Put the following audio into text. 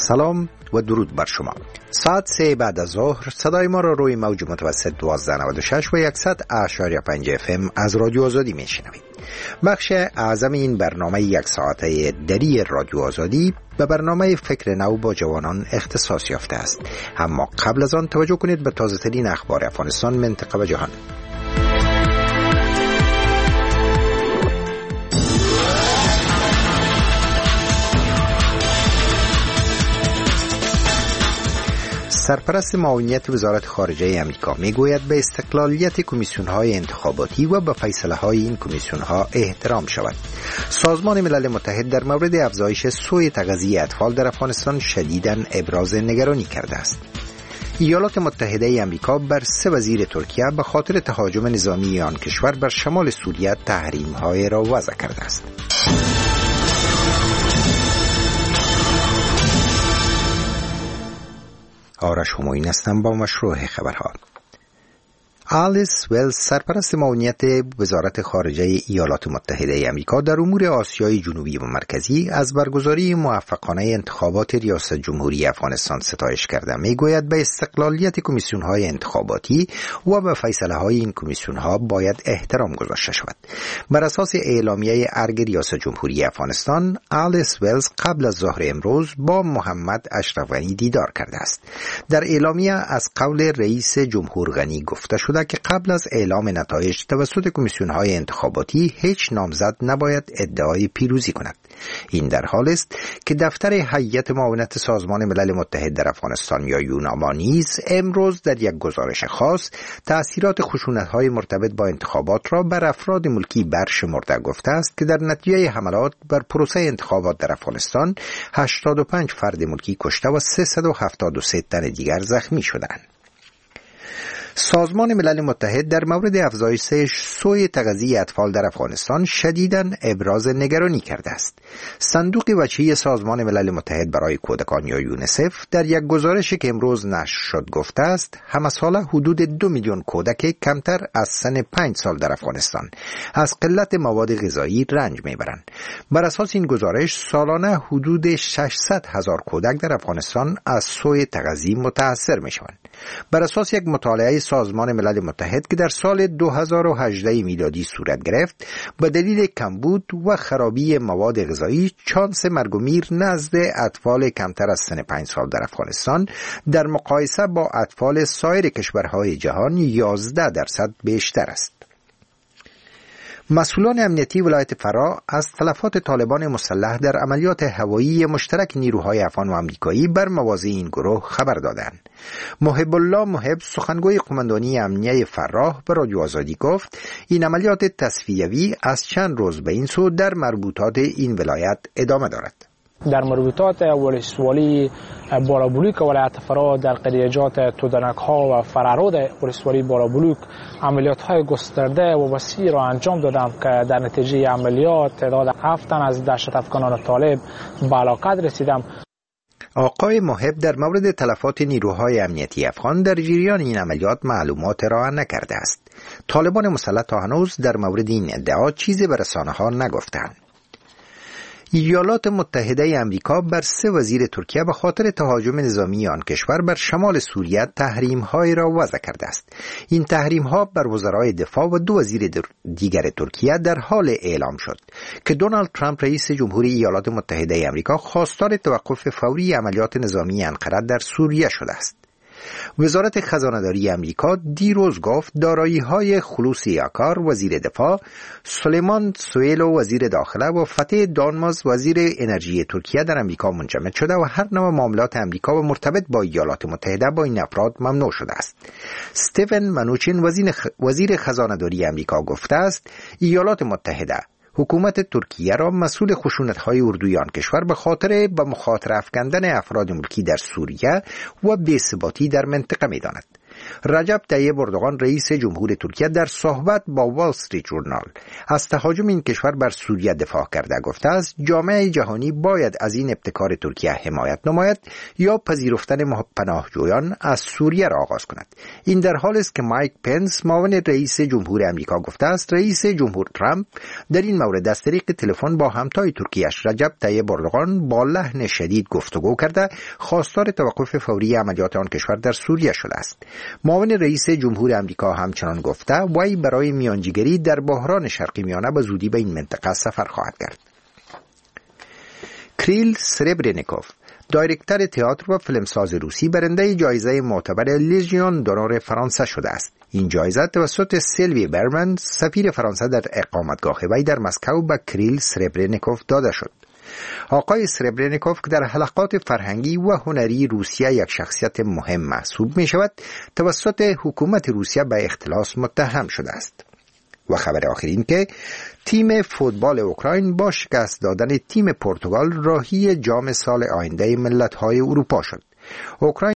سلام و درود بر شما. ساعت 3 بعد از ظهر صدای ما را روی موج متوسط 1296 و 100.5 FM از رادیو آزادی میشنوید. بخش اعظم این برنامه یک ساعته دری رادیو آزادی به برنامه فکر نو با جوانان اختصاص یافته است. اما قبل از آن توجه کنید به تازه ترین اخبار افغانستان، منطقه و جهان. سرپرست معاونیت وزارت خارجه آمریکا میگوید به استقلالیت کمیسیون‌های انتخاباتی و به فیصله‌های این کمیسیون‌ها احترام شود. سازمان ملل متحد در مورد افزایش سوء تغذیه اطفال در افغانستان شدیداً ابراز نگرانی کرده است. ایالات متحده آمریکا بر 3 وزیر ترکیه به خاطر تهاجم نظامی آن کشور بر شمال سوریه تحریم‌های را وضع کرده است. آرش همایون هستم با مشروع خبرها. آلیس ولز، سرپرست معاونیت وزارت خارجه ایالات متحده آمریکا در امور آسیای جنوبی و مرکزی، از برگزاری موفقانه انتخابات ریاست جمهوری افغانستان ستایش کرده. میگوید به استقلالیت کمیسیون‌های انتخاباتی و به فیصله‌های این کمیسیون‌ها باید احترام گذاشته شود. بر اساس اعلامیه ارگ ریاست جمهوری افغانستان، آلیس ولز قبل از ظهر امروز با محمد اشرف غنی دیدار کرده است. در اعلامیه از قول رئیس جمهور غنی گفته شده که قبل از اعلام نتایج توسط کمیسیون‌های انتخاباتی هیچ نامزد نباید ادعای پیروزی کند. این در حالی است که دفتر هیئت معاونت سازمان ملل متحد در افغانستان یا یوناما نیز امروز در یک گزارش خاص تأثیرات خشونت‌های مرتبط با انتخابات را بر افراد ملکی برشمرده گفته است که در نتیجه حملات بر پروسه انتخابات در افغانستان 85 فرد ملکی کشته و 373 تن دیگر زخمی شدند. سازمان ملل متحد در مورد افزایش سوء تغذیه اطفال در افغانستان شدیداً ابراز نگرانی کرده است. صندوق وجهی سازمان ملل متحد برای کودکان یا یونیسف در یک گزارشی که امروز نشر شد گفته است همه ساله حدود 2 میلیون کودک کمتر از سن 5 سال در افغانستان از قلت مواد غذایی رنج میبرند. بر اساس این گزارش سالانه حدود 600,000 کودک در افغانستان از سوء تغذیه متاثر میشوند. بر اساس یک مطالعه سازمان ملل متحد که در سال 2018 میلادی صورت گرفت، به دلیل کمبود و خرابی مواد غذایی چانس مرگ و میر نزد اطفال کمتر از سن 5 سال در افغانستان در مقایسه با اطفال سایر کشورهای جهان 11% بیشتر است. مسئولان امنیتی ولایت فرا از تلفات طالبان مسلح در عملیات هوایی مشترک نیروهای افغان و آمریکایی بر مواضع این گروه خبر دادند. محب الله محب، سخنگوی قماندانی امنیه فرا، به رادیو آزادی گفت این عملیات تصفیوی از چند روز به این سو در مربوطات این ولایت ادامه دارد. در مربوطات ولسوالی بالابلوک ولایت فرا در قریجات تودنک ها و فرارود ولسوالی بالابلوک عملیات های گسترده و وسیع را انجام دادم که در نتیجه عملیات تعداد 7 تن از دهشت افکنان طالب به هلاکت رسیدم. آقای محب در مورد تلفات نیروهای امنیتی افغان در جریان این عملیات معلومات ارائه نکرده است. طالبان مسلح تا هنوز در مورد این ادعا چیزی به رسانه‌ها نگفتند. ایالات متحده آمریکا بر 3 وزیر ترکیه به خاطر تهاجم نظامی آن کشور بر شمال سوریه تحریم‌های را وضع کرده است. این تحریم‌ها بر وزرای دفاع و 2 وزیر دیگر ترکیه در حال اعلام شد که دونالد ترامپ رئیس جمهوری ایالات متحده آمریکا خواستار توقف فوری عملیات نظامی انقره در سوریه شده است. وزارت خزانه‌داری آمریکا دیروز گفت دارایی‌های خلوصی یاکار وزیر دفاع، سلیمان سویلو وزیر داخله و فتح دانماز وزیر انرژی ترکیه در آمریکا منجمد شده و هر نوع معاملات آمریکا و مرتبط با ایالات متحده با این افراد ممنوع شده است. استیون منوچین وزیر خزانه‌داری آمریکا گفته است ایالات متحده حکومت ترکیه را مسئول خشونت‌های اردوی آن کشور به خاطر به مخاطره افکندن افراد ملکی در سوریه و بی‌ثباتی در منطقه می‌داند. رجب طیب اردوغان رئیس جمهور ترکیه در صحبت با وال استریت ژورنال از تهاجم این کشور بر سوریه دفاع کرده گفته است جامعه جهانی باید از این ابتکار ترکیه حمایت نماید یا پذیرفتن پناهجویان از سوریه را آغاز کند. این در حالی است که مایک پنس معاون رئیس جمهور آمریکا گفته است رئیس جمهور ترامپ در این مورد از طریق تلفن با همتای ترکیه‌اش رجب طیب اردوغان با لحن شدید گفتگو کرده خواستار توقف فوری عملیات آن کشور در سوریه شده است. معاون رئیس جمهور آمریکا همچنان گفته وی برای میانجیگری در بحران شرقی میانه به زودی به این منطقه سفر خواهد کرد. کریل سربرنیکوف دایرکتور تئاتر و فیلمساز روسی برنده جایزه معتبر لیژیون دونور فرانسه شده است. این جایزه توسط سیلوی برمن سفیر فرانسه در اقامتگاه وی در مسکو به کریل سربرنیکوف داده شد. آقای سربرنیکوف که در حلقات فرهنگی و هنری روسیه یک شخصیت مهم محسوب می شود توسط حکومت روسیه به اختلاس متهم شده است. و خبر آخر این که تیم فوتبال اوکراین با شکست دادن تیم پرتغال راهی جام سال آینده ملت‌های اروپا شد. اوکراین